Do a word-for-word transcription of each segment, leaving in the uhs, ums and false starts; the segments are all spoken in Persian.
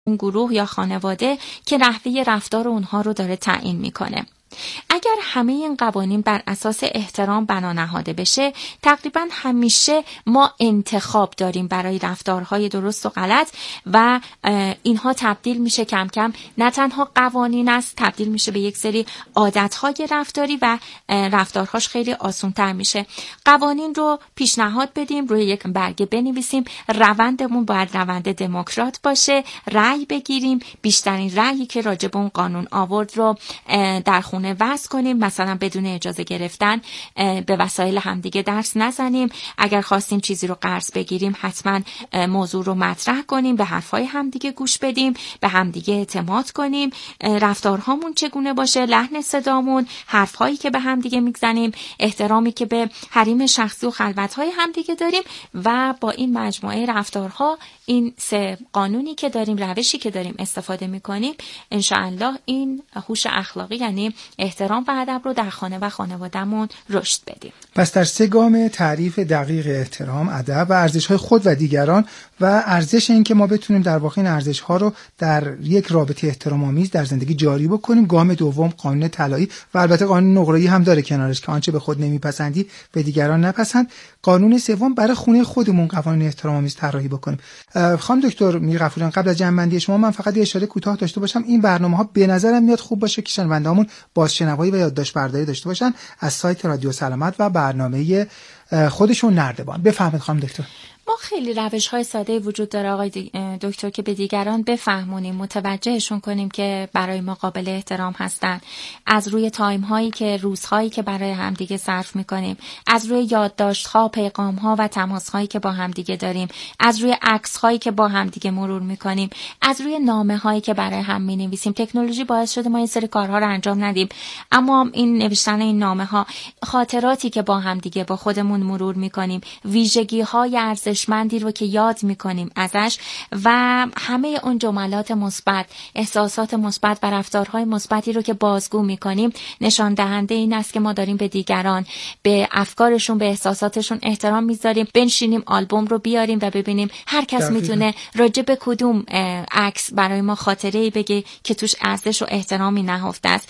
اون گروه یا خانواده که نحوه رفتار اونها رو داره تعیین میکنه. اگر همه این قوانین بر اساس احترام بنا نهاده بشه، تقریبا همیشه ما انتخاب داریم برای رفتارهای درست و غلط و اینها تبدیل میشه کم کم نه تنها قوانین است، تبدیل میشه به یک سری عادتهای رفتاری و رفتارهاش خیلی آسان‌تر میشه. قوانین رو پیشنهاد بدیم، روی یک برگه بنویسیم، روندمون باید روند دموکرات باشه، رأی بگیریم، بیشترین رأیی که راجع به اون قانون آورد رو در خونه وضع کنیم، مثلا بدون اجازه گرفتن به وسایل همدیگه درس نزنیم، اگر خواستیم چیزی رو قرض بگیریم حتما موضوع رو مطرح کنیم، به حرفای همدیگه گوش بدیم، به همدیگه اعتماد کنیم، رفتارهامون چگونه باشه، لحن صدامون، حرفهایی که به همدیگه میزنیم، احترامی که به حریم شخصی و خلوتهای همدیگه داریم و با این مجموعه رفتارها، این سه قانونی که داریم، روشی که داریم استفاده میکنیم، انشاءالله این هوش اخلاقی یعنی احترام و ادب رو در خانه و خانوادهمون رشد بدیم. پس در سه گام تعریف دقیق احترام، ادب و ارزش‌های خود و دیگران و ارزش این که ما بتونیم در واقع این ارزش‌ها رو در یک رابطه احترام‌آمیز در زندگی جاری بکنیم. گام دوم قانون طلایی و البته قانون نقره‌ای هم داره کنارش که آنچه به خود نمیپسندی به دیگران نپسند. قانون سوم برای خونه خودمون قوانین احترام‌آمیز طراحی بکنیم. خانم دکتر میرغفوریان، قبل از جمع‌بندی شما من فقط یه اشاره کوتاه داشته باشم. این برنامه‌ها به نظرم میاد خوب باشه که شنونده‌هامون بازشنوایی و یادداشت برداری داشته باشن از سایت رادیو سلامت و برنامه خودشون نردبان. بفهمید خانم دکتر. ما خیلی روش‌های ساده وجود داره آقای دکتر که به دیگران بفهمونیم، متوجهشون کنیم که برای ما قابل احترام هستن، از روی تایم هایی که روزهایی که برای همدیگه صرف میکنیم، از روی یادداشت‌ها، پیغام‌ها و تماس‌هایی که با همدیگه داریم، از روی عکس‌هایی که با همدیگه مرور میکنیم، از روی نامه‌هایی که برای هم می‌نویسیم. تکنولوژی باعث شده ما این سری کارها رو انجام ندیم، اما این نوشتن این نامه‌ها، خاطراتی که با همدیگه با خودمون مرور میکنیم، ویژگی‌های ارزشمندی رو که یاد میکنیم ازش و همه اون جملات مثبت، احساسات مثبت و رفتارهای مثبتی رو که بازگو میکنیم، نشان دهنده این است که ما داریم به دیگران، به افکارشون، به احساساتشون احترام میذاریم. بنشینیم آلبوم رو بیاریم و ببینیم هر کس میتونه راجع به کدوم عکس برای ما خاطره‌ای بگه که توش ارزش و احترامی نهفته است.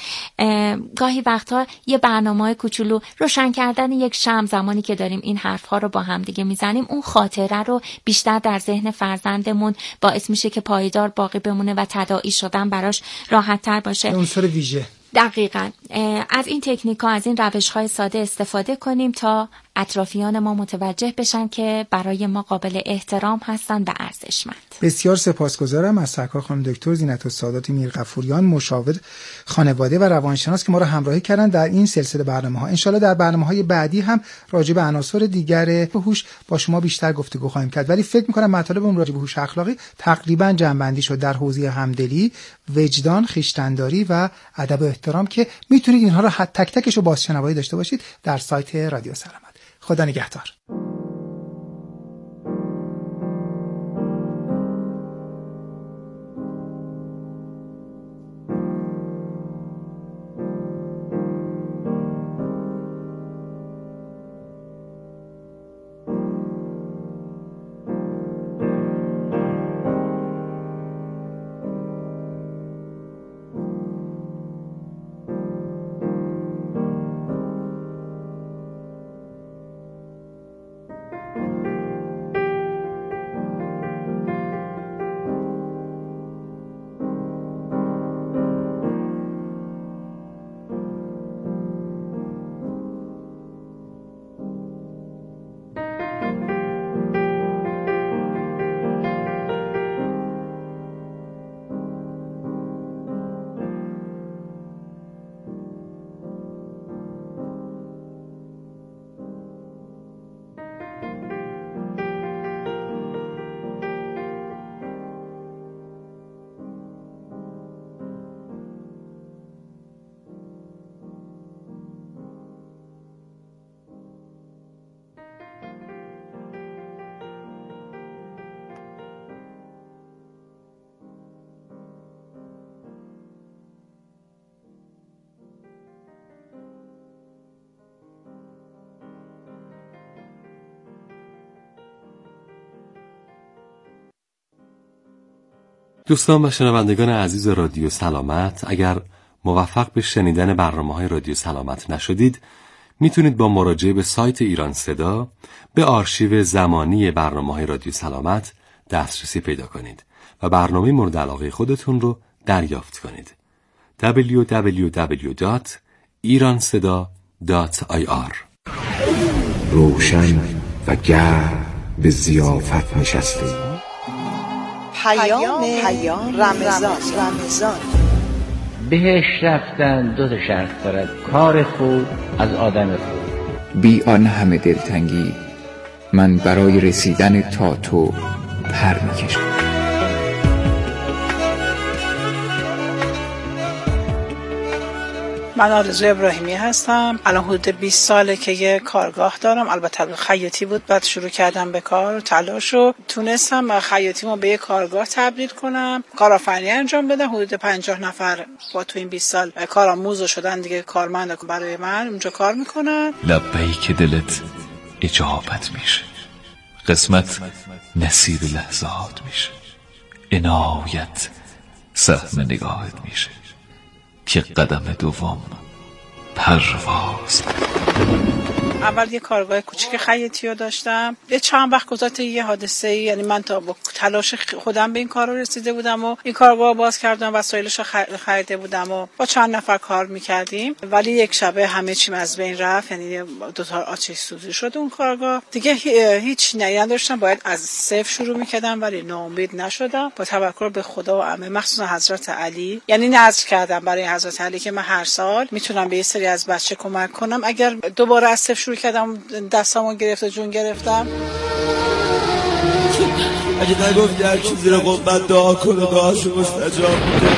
گاهی وقتها یه برنامه‌های کوچولو، روشن کردن یک شمع زمانی که داریم این حرف‌ها رو با هم دیگه میزنیم، اون خاطره رو بیشتر در ذهن فرزندمون باعث میشه که پایدار باقی بمونه و تداعی شدن براش راحت تر باشه. عنصر ویژه. دقیقاً. از این تکنیک‌ها، از این روش‌های ساده استفاده کنیم تا اطرافیان ما متوجه بشن که برای ما قابل احترام هستن و ارزشمند. بسیار سپاسگزارم از سرکار خانم دکتر زینت السادات میرغفوریان، مشاور خانواده و روانشناس که ما را همراهی کردن در این سلسله برنامه‌ها. ان شاءالله در برنامه‌های بعدی هم راجع به عناصر دیگر هوش با شما بیشتر گفتگو خواهیم کرد، ولی فکر می‌کنم مطالبمون راجع به هوش اخلاقی تقریباً جمع‌بندی شد در حوزه همدلی، وجدان، خویشتن‌داری و ادب و احترام که میتونید اینها رو تک تکش رو بازشنوایی داشته باشید در سایت رادیو سلامت. خدا نگهدار. دوستان و شنوندگان عزیز رادیو سلامت، اگر موفق به شنیدن برنامه‌های رادیو سلامت نشدید، میتونید با مراجعه به سایت ایران صدا به آرشیو زمانی برنامه‌های رادیو سلامت دسترسی پیدا کنید و برنامه مورد علاقه خودتون رو دریافت کنید. دبلیو دبلیو دبلیو دات ایران صدا دات آی آر. روشن و گرم به ضیافت نشسته. پیام پیام رمضان رمضان. بهش رفتن دو تا شرط دارد: کار خوب از آدم خوب. بی آن همه دلتنگی من برای رسیدن تا تو پر میکشم. من آرزو ابراهیمی هستم. الان حدود بیست ساله که یه کارگاه دارم. البته خیاطی بود، بعد شروع کردم به کار و تلاش و تونستم خیاطیمو به یه کارگاه تبدیل کنم، کارآفرینی انجام بدم. حدود پنجاه نفر با تو این بیست سال کارآموز شدن دیگه، کارمند برای من اونجا کار میکنن. لبیک دلت اجابت میشه، قسمت نصیب لحظات میشه، عنایت سهم نگاهت میشه که قدم دوم پرواز. اول یه کارگاه کوچیک خیاطی رو داشتم. یه چند وقت گذشت یه حادثه، یعنی من تا با تلاش خودم به این کار رو رسیده بودم و این کارگاه باز کردم، وسایلش رو خریده بودم و با چند نفر کار میکردیم، ولی یک شبه همه چیم از بین رفت. یعنی دو تا آتش سوزی شد اون کارگاه دیگه. هیچ نیازی نداشتم، باید از صفر شروع میکردم، ولی ناامید نشدم. با توکل به خدا و عمه، مخصوصا حضرت علی، یعنی نذر کردم برای حضرت علی که من هر سال میتونم به یه سری از بچه کمک کنم. اگر دوباره از صفر شروع کردم، دستامو گرفت و جون گرفتم. اگه نگفتی هر کی زیر قبت دعا کنه دعاشو مستجاب میده.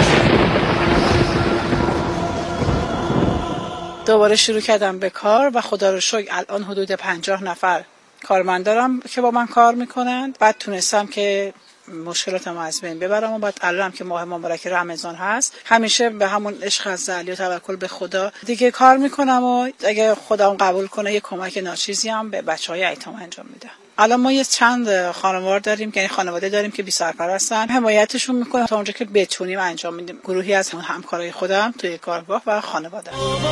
دوباره شروع کردم به کار و خدا رو شکر الان حدود پنجاه نفر کارمند دارم که با من کار میکنن. بعد تونستم که مشکلاتم از بین ببرم و بعد الانم که ماه مبارک رمضان هست، همیشه به همون عشق از علی و توکل به خدا دیگه کار میکنم و اگه خدا قبول کنه یه کمک ناچیزی هم به بچهای ایتام انجام میدم. الان ما یه چند خانوار داریم، یعنی خانواده داریم که بی سرپرستن، حمایتشون میکنم تا اونجا که بتونیم انجام میدیم. گروهی از همکارای خودم توی کارگاه و خانواده.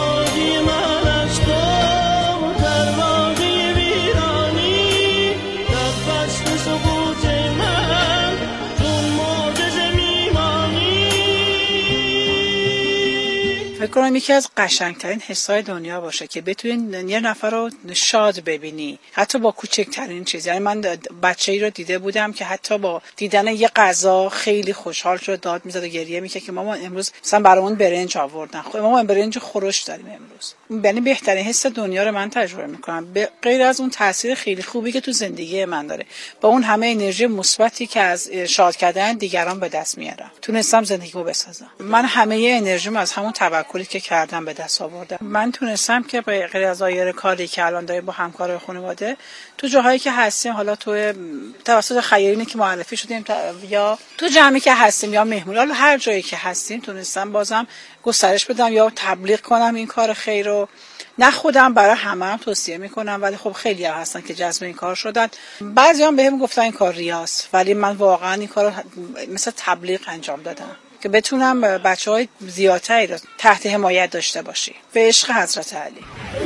فکر کنم یکی از قشنگترین حسای دنیا باشه که بتونی یه نفر رو شاد ببینی، حتی با کوچکترین چیز. یعنی من بچه‌ای رو دیده بودم که حتی با دیدن یه غذا خیلی خوشحال شد، داد میزد و گریه میکرد که مامان امروز مثلا برامون برنج آوردن، خب مامان برنج خورش داریم امروز. یعنی بهترین حس دنیا رو من تجربه میکنم، به غیر از اون تاثیر خیلی خوبی که تو زندگی من داره، با اون همه انرژی مثبتی که از شاد کردن دیگران به دست میارم، تونستم زندگیمو بسازم. من همه انرژیمو از همون توکلی که کردم به دست آوردم. من تونستم که به غیر از دایره کاری که الان داریم با همکارای خانواده، تو جاهایی که هستیم، حالا تو توسط خیرینی که معرفی شدیم یا تو جمعی که هستیم یا مهمونی، حالا هر جایی که هستیم، تونستم بازم گسترش بدم یا تبلیغ کنم این کار خیر رو. نه خودم، برای همه هم توصیه میکنم، ولی خب خیلی ها هستن که جذب این کار شدن. بعضی هم بهم گفتن این کار ریاست، ولی من واقعا این کار رو مثل تبلیغ انجام دادم که بتونم بچه‌های زیادتری رو تحت حمایت داشته باشی. به عشق حضرت علی.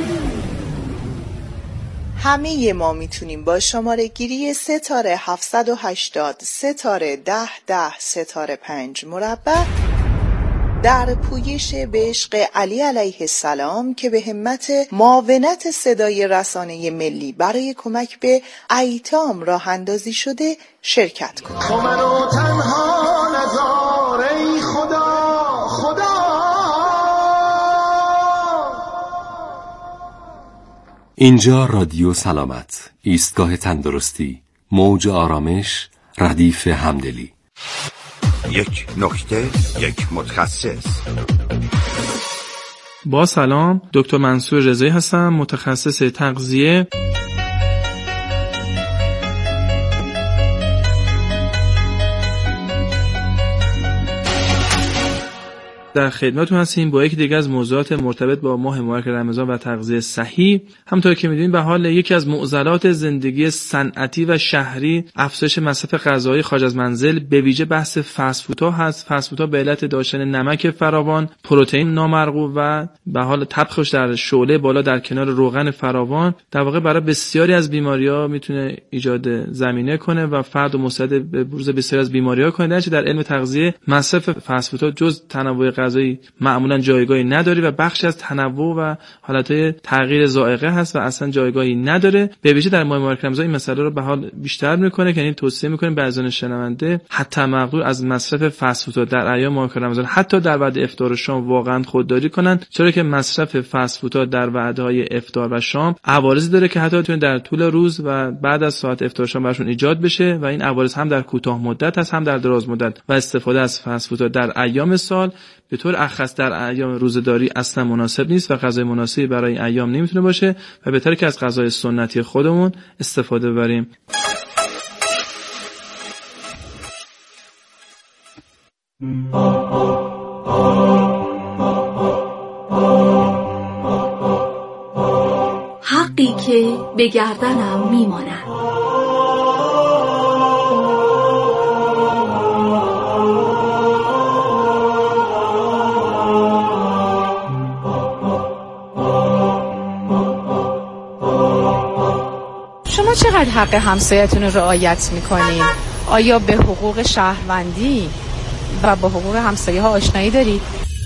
همه ما میتونیم با شماره گیری ستاره هفتصد و هشتاد ستاره ده ده ستاره پنج مربع در پویش به عشق علی علیه السلام که به همت معاونت صدای رسانه ملی برای کمک به ایتام راه اندازی شده شرکت کنید. تو منو تنها نذار ای خدا خدا. اینجا رادیو سلامت، ایستگاه تندرستی، موج آرامش، ردیف همدلی. یک نکته، یک متخصص. با سلام، دکتر منصور رضایی هستم، متخصص تغذیه. در خدمتتون هستیم با یکی دیگه از موضوعات مرتبط با ماه مبارک رمضان و تغذیه صحیح. همونطور که می‌دونید به حال یکی از معضلات زندگی صنعتی و شهری افزایش مصرف غذاهای خارج از منزل، به ویژه بحث فست فودها هست. فست فودها به علت داشتن نمک فراوان، پروتئین نامرغوب و به حال طبخش در شعله بالا در کنار روغن فراوان در واقع برای بسیاری از بیماری‌ها میتونه ایجاد زمینه کنه و فرد و مستعد به بروز بسیاری از بیماری‌ها کنه. در در علم تغذیه مصرف فست فودها جز تنوع غذایی معمولا جایگاهی نداره و بخشی از تنوع و حالتهای تغییر ذائقه هست و اصلا جایگاهی نداره. به ویژه در ماه مبارک رمضان این مسئله رو به حال بیشتر میکنه که یعنی توصیه میکنیم به عزیزان شنونده حتی مقدور از مصرف فست فودها در ایام مبارک رمضان حتی در وعده افطار و شام واقعا خودداری کنن، چرا که مصرف فست فودها در وعده‌های افطار و شام عوارضی داره که حتی میتونه در طول روز و بعد از ساعت افطار شام براشون ایجاد بشه و این عوارض هم در کوتاه مدت هست هم در دراز مدت و استفاده از فست فودها در ایام سال به طور اخص در ایام روزداری اصلا مناسب نیست و غذای مناسبی برای این ایام نمیتونه باشه و بهتره که از غذای سنتی خودمون استفاده ببریم. حقی که به گردنم میماند. شما چقدر حق همسایتون رو رعایت میکنین؟ آیا به حقوق شهروندی و با حقوق همسایه ها آشنایی دارید؟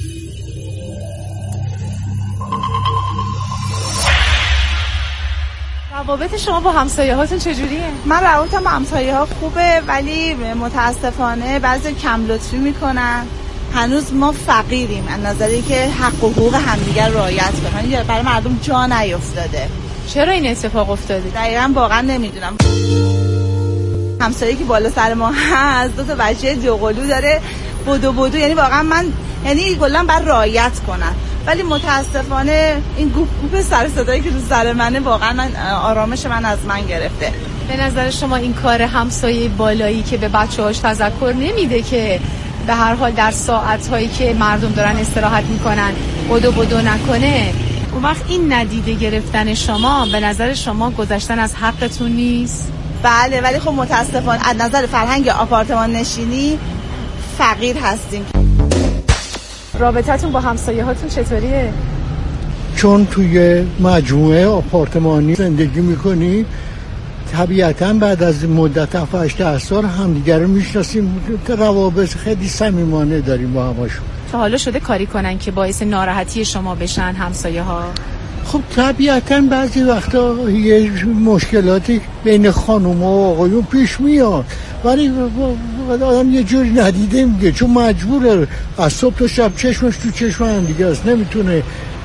روابط شما با همسایه هاتون چجوریه؟ من روابطم با همسایه ها خوبه ولی متاسفانه بعضی کم لطفی میکنن. هنوز ما فقیریم از نظری که حق و حقوق همدیگر رعایت کنن. برای مردم جا نیفتاده. چرا این اتفاق افتاده؟ دقیقاً واقعا نمیدونم. همسایه‌ای که بالا سر ما هست دو تا بچه دوقلو داره، بدو بدو، یعنی واقعا من یعنی کلا بر رعایت کنن، ولی متاسفانه این گوپ گوپ سر صدایی که رو سر منه واقعا من آرامش من از من گرفته. به نظر شما این کار همسایه بالایی که به بچه‌هاش تذکر نمیده که به هر حال در ساعت‌هایی که مردم دارن استراحت میکنن بدو بدو نکنه، اون وقت این ندیده گرفتن شما به نظر شما گذشتن از حقتون نیست؟ بله، ولی خب متاسفانه از نظر فرهنگ آپارتمان نشینی فقیر هستیم. رابطتون با همسایه هاتون چطوریه؟ چون توی مجموعه آپارتمانی زندگی میکنی طبیعتاً بعد از مدت هفت هشت سال همدیگر رو میشناسیم، روابط خیلی صمیمانه داریم با همشون. تا حالا شده کاری کنن که باعث ناراحتی شما بشن همسایه ها؟ خب طبیعتاً بعضی وقتا یه مشکلاتی بین خانم و آقایون پیش میاد، ولی آدم یه جوری ندیده میگه چون مجبوره از صبح تا شب چشمش تو چشم هم دیگه است، نمیتونه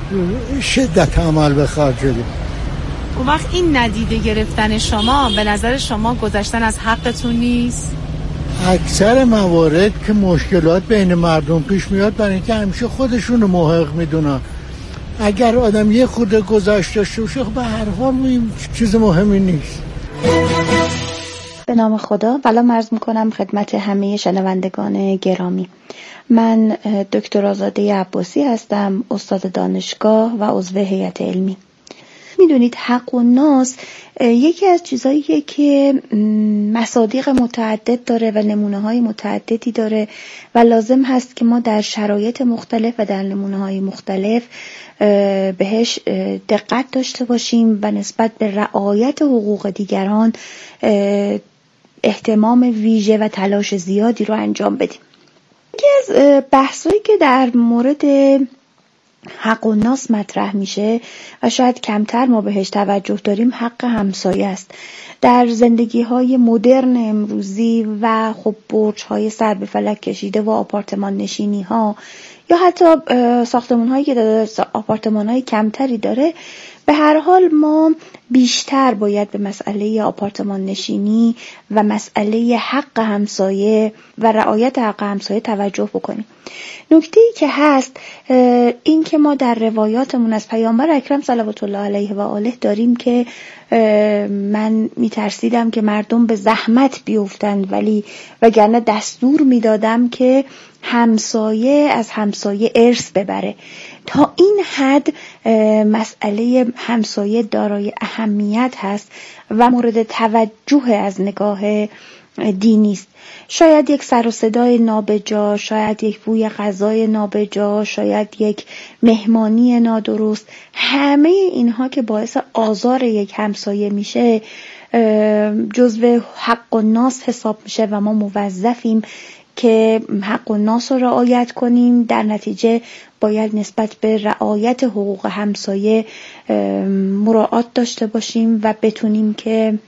شدت عمل به خرج بده. اون وقت این ندیده گرفتن شما به نظر شما گذشتن از حقتون نیست؟ اکثر موارد که مشکلات بین مردم پیش میاد برای اینکه همیشه خودشون رو محق میدونن. اگر آدم یه خورده گذشته داشته باشه به هر حال این چیز مهمی نیست. به نام خدا سلام عرض میکنم خدمت همه شنوندگان گرامی. من دکتر آزاده عباسی هستم، استاد دانشگاه و عضو هیئت علمی. میدونید حق و ناس یکی از چیزاییه که مصادیق متعدد داره و نمونه های متعددی داره و لازم هست که ما در شرایط مختلف و در نمونه های مختلف بهش دقت داشته باشیم و نسبت به رعایت حقوق دیگران اهتمام ویژه و تلاش زیادی رو انجام بدیم. یکی از بحثایی که در مورد حق و ناس مطرح میشه و شاید کمتر ما بهش توجه داریم حق همسایه است. در زندگی های مدرن امروزی و خب برج های سر به فلک کشیده و آپارتمان نشینی ها یا حتی ساختمان هایی که آپارتمان های کمتری داره، به هر حال ما بیشتر باید به مسئله آپارتمان نشینی و مسئله حق همسایه و رعایت حق همسایه توجه بکنیم. نکته‌ای که هست این که ما در روایاتمون از پیامبر اکرم صلوات الله علیه و آله داریم که من میترسیدم که مردم به زحمت بیفتند ولی وگرنه دستور میدادم که همسایه از همسایه ارث ببره. تا این حد مسئله همسایه دارای اهمیت هست و مورد توجه از نگاه دینی است. شاید یک سر و صدای نابجا، شاید یک بوی غذای نابجا، شاید یک مهمانی نادرست، همه اینها که باعث آزار یک همسایه میشه جزو حق و ناس حساب میشه و ما موظفیم که حق و ناس رو رعایت کنیم. در نتیجه باید نسبت به رعایت حقوق همسایه مراعات داشته باشیم و بتونیم که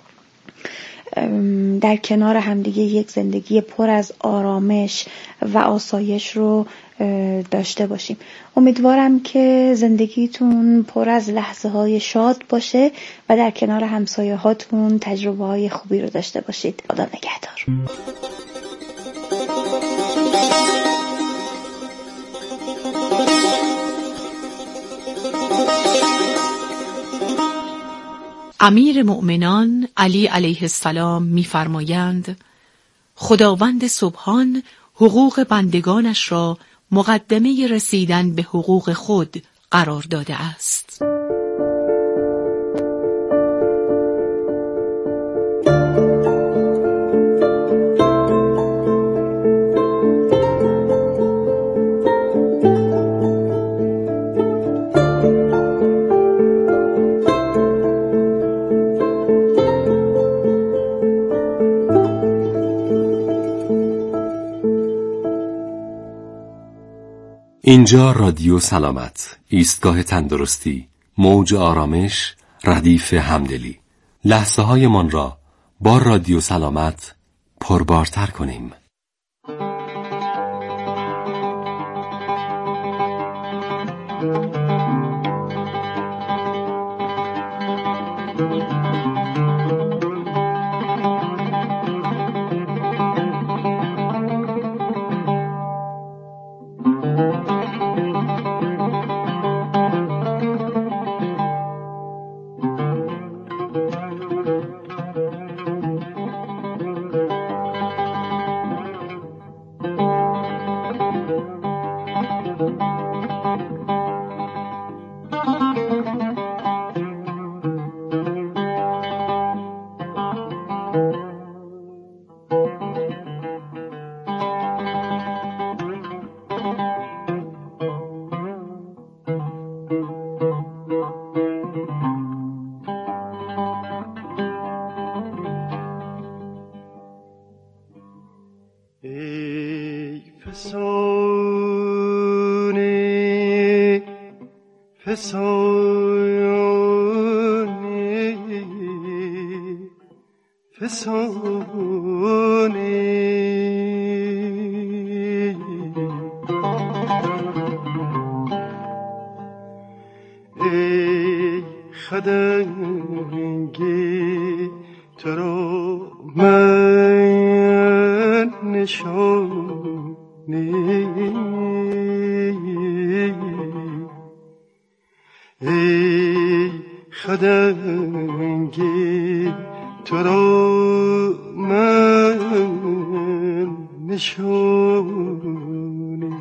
در کنار همدیگه یک زندگی پر از آرامش و آسایش رو داشته باشیم. امیدوارم که زندگیتون پر از لحظه های شاد باشه و در کنار همسایه هاتون تجربه های خوبی رو داشته باشید. خدا نگهدار. امیر مؤمنان علی علیه السلام می‌فرمایند خداوند سبحان حقوق بندگانش را مقدمه رسیدن به حقوق خود قرار داده است. اینجا رادیو سلامت، ایستگاه تندرستی، موج آرامش، ردیف همدلی. لحظه های من را با رادیو سلامت پربارتر کنیم. فسانه فسانه فسانه ای خدنگی تو را من نشانه ای خدنگی تو را من نشانه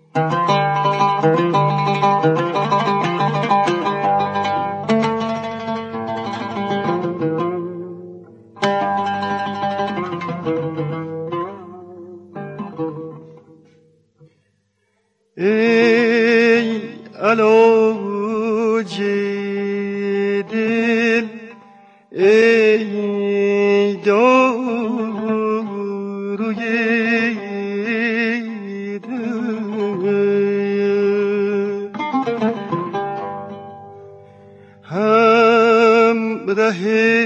ای علاج دل ای داروی دل همراه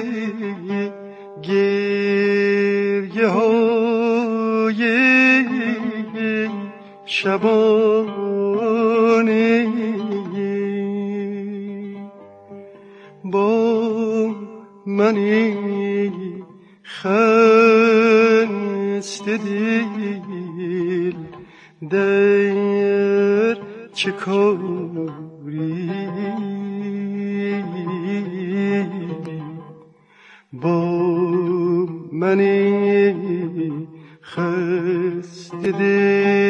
گریه های شبانه با منی خسته دل در چه کاری با منی خسته دل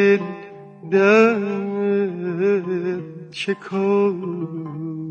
در شکار.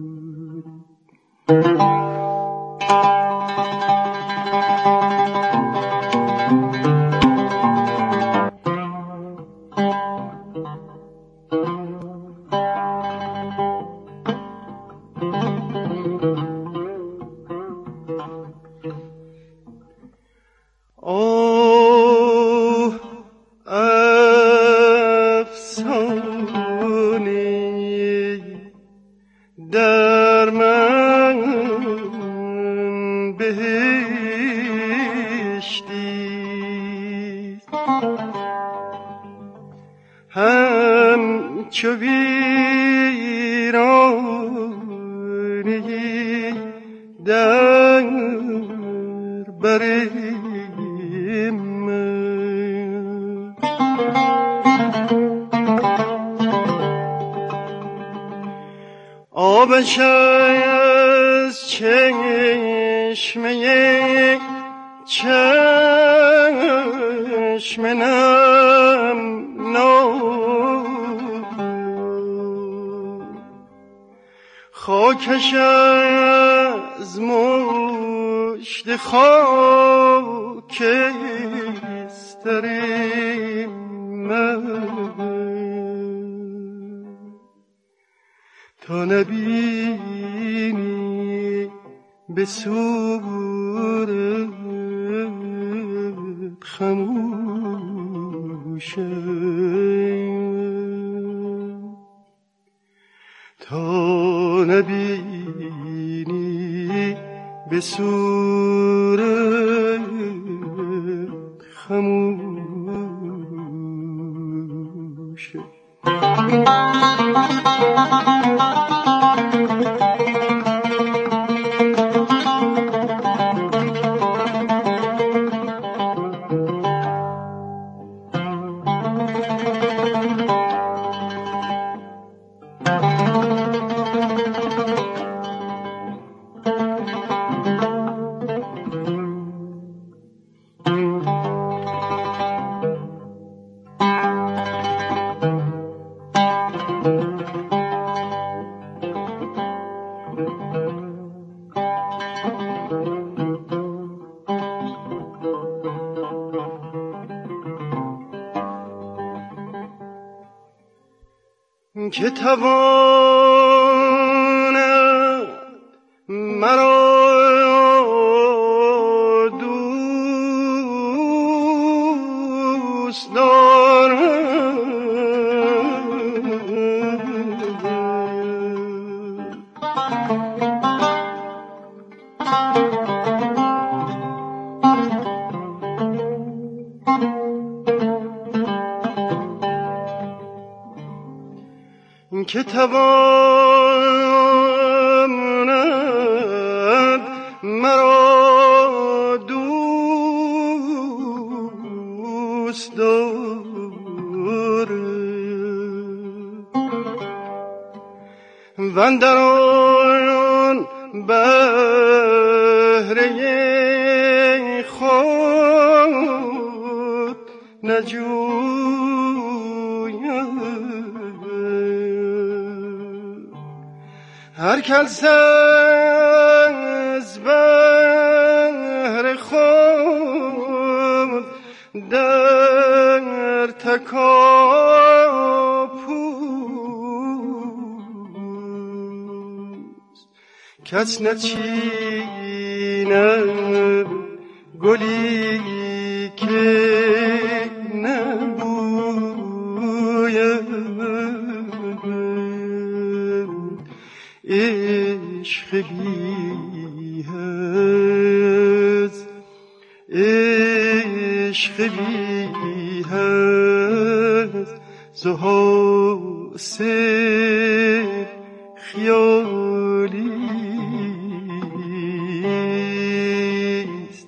همچو ویرانی در بر من، آبش از چشمه چشم خاکش از مشت خاکستر من، تا نبینی به صورت خموشم، تا نبینی به صورت خموشم. که تواند مرا دوست دارد، که تواند مرا دوست دارد، واندر آن بهره خود نجوید، هر کس از بهر خود در تکاپوست، کس نچیند گلی که نبوید، عشق بی هست، عشق بی هست، زو حاصل خیالیست،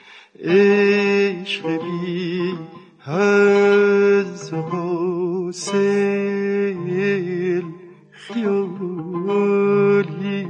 عشق بی هست، زو حاصل خیالی.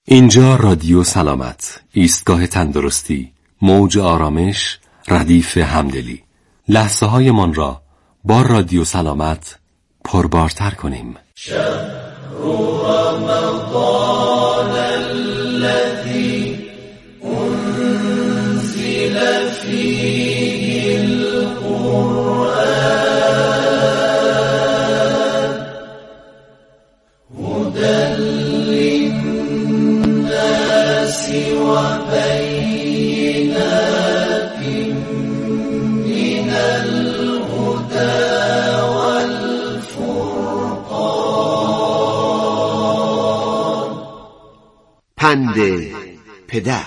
اینجا رادیو سلامت، ایستگاه تندرستی، موج آرامش، ردیف همدلی. لحظه های من را با رادیو سلامت پربارتر کنیم. شهر رمضان الذي انزل فيه القرآن هدى للناس وبينات من الهدى والفرقان. پند پدر.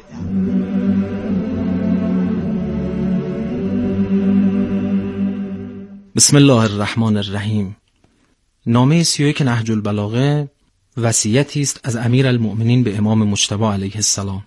بسم الله الرحمن الرحیم. نامه سی و یک نهج البلاغه وصیتی است از امیرالمؤمنین به امام مجتبی علیه السلام.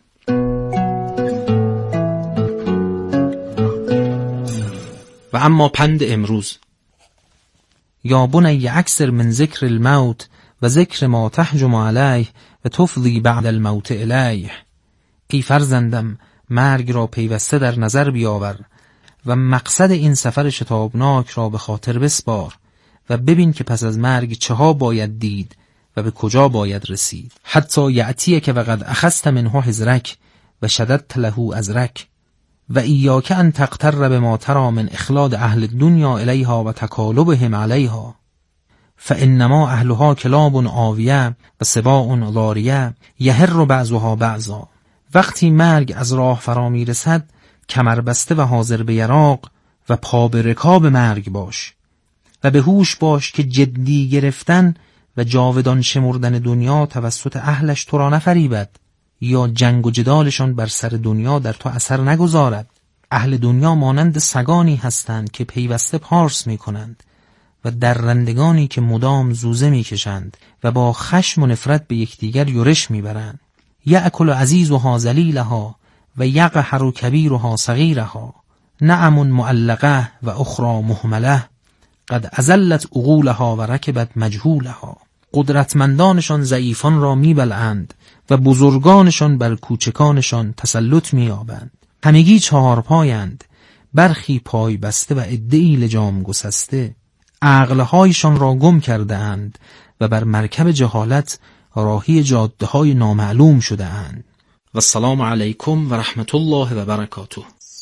و اما پند امروز: یا بنی اکثر من ذکر الموت و ذکر ما تحجم علیه و تفضی بعد الموت الیه. ای فرزندم، مرگ را پیوسته در نظر بیاور و مقصد این سفر شتابناک را به خاطر بسپار و ببین که پس از مرگ چه ها باید دید و به کجا باید رسید. حتی یعتیه که وقد اخذت منه حذرک و شددت له ازرک و ایاک ان تقتر بما ترى من اخلاد اهل الدنیا الیها و تکالبهم علیها فانما اهلها کلاب آویه و سباع ضاریه یهر بعضها بعضا. وقتی مرگ از راه فرا میرسد، کمر بسته و حاضر به یراق و پا به رکاب مرگ باش و به هوش باش که جدی گرفتن و جاودان شمردن دنیا توسط اهلش تو را نفریبد یا جنگ و جدالشان بر سر دنیا در تو اثر نگذارد. اهل دنیا مانند سگانی هستند که پیوسته پارس می کنند و درندگانی که مدام زوزه می کشند و با خشم و نفرت به یکدیگر یورش می برند. یأکل عزیزها ذلیلها و یقهر کبیرها صغیرها نعم معلقه و اخرى مهمله قد ازلت عقولها و رکبت مجهولها. قدرتمندانشان ضعیفان را میبلعند و بزرگانشان بر کوچکانشان تسلط مییابند. همگی چهار پایند، برخی پای بسته و عده‌ای لجام گسسته. عقلهایشان را گم کرده اند و بر مرکب جهالت راهی جاده های نامعلوم شده اند. و السلام علیکم و رحمت الله و برکاته.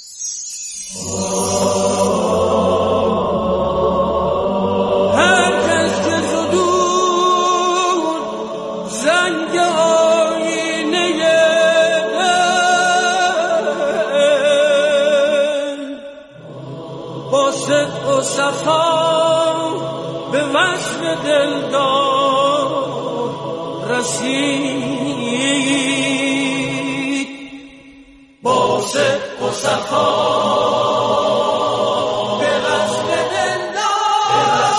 و صفا به وصل دلدار رسید. با صدق و صفا به وصل دلدار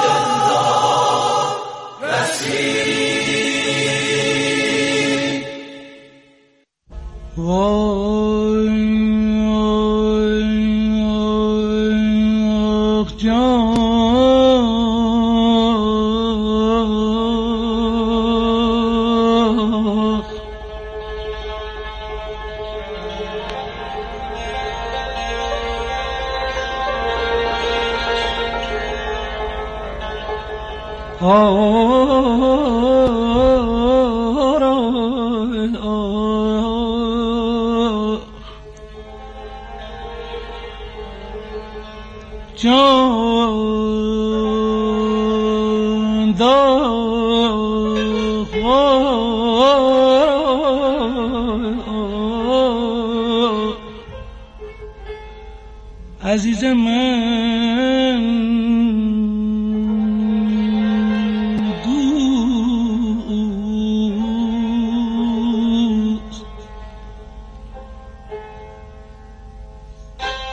رسید. وای جان داغ عزیز من